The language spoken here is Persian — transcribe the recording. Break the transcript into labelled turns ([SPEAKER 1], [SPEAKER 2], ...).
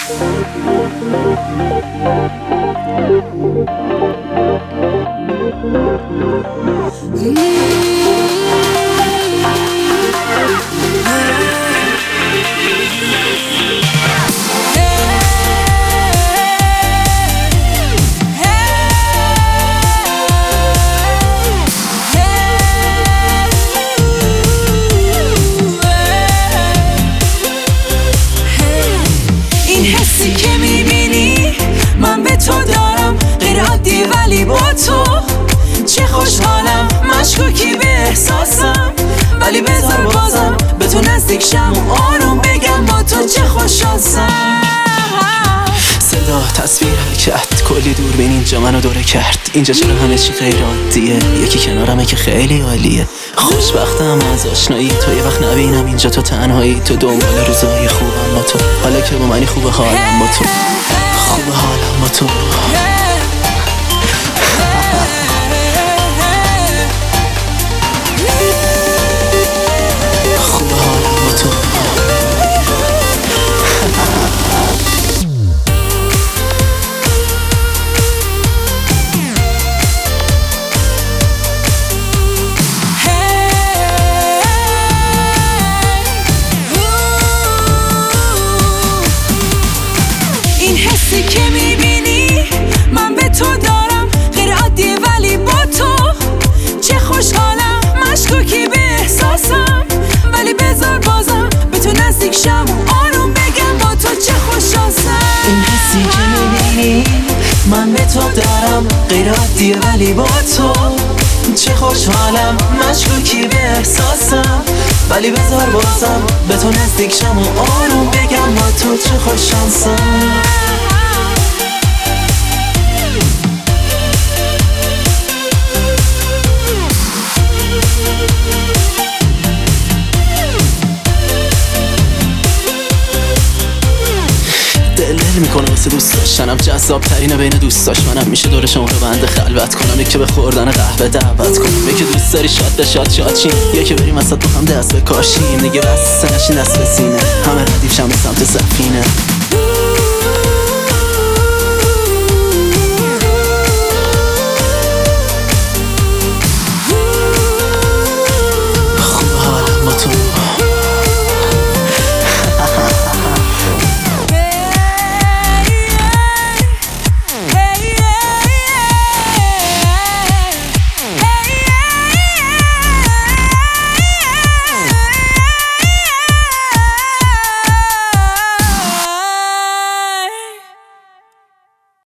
[SPEAKER 1] این حسی که میبینی من به تو دارم غیر عادی، ولی با تو چه خوشحالم. مشکوکی به احساسم، ولی بذار بازم به تو نزدیک شم و آروم بگم با تو چه خوشحالم.
[SPEAKER 2] صدا، تصویر، حرکت، کلی دوربین اینجا منو دوره کرد. اینجا چرا همه چی غیر عادیه؟ یکی کنارمه که خیلی عالیه. خوشبختم از آشنایی تو، یه وقت نبینم اینجا تو تنهایی. تو دنبال روزای خوبم با تو، حالا که با منی خوبه حالم با تو، خوبه حالم با تو. خوبه حالم با تو.
[SPEAKER 1] این حسی که میبینی من به تو دارم غیر عادیه، ولی با تو چه خوشحالم. مشکوکی به احساسم، ولی بذار بازم به تو نزدیک شم و آروم بگم با تو چه خوشحالم.
[SPEAKER 2] این حسی که میبینی من به تو دارم غیر عادیه، ولی با تو چه خوشحالم. مشکوکی به احساسم، ولی بذار بازم به تو نزدیک شم و آروم بگم با تو چه خوشحالم. دل میکنه واسه دوست داشتنم، جذاب ترینه بین دوست داشت منم. میشه دور شما رو بنده خلوت کنم، یکی به خوردن قهوه دعوت کنم، یکی دوست داری شاد به شاد شیم، یکی بریم وسط با هم دست بکاشیم. دیگه بس نشین دست به سینه، همه ردیف شم به سمت سفینه.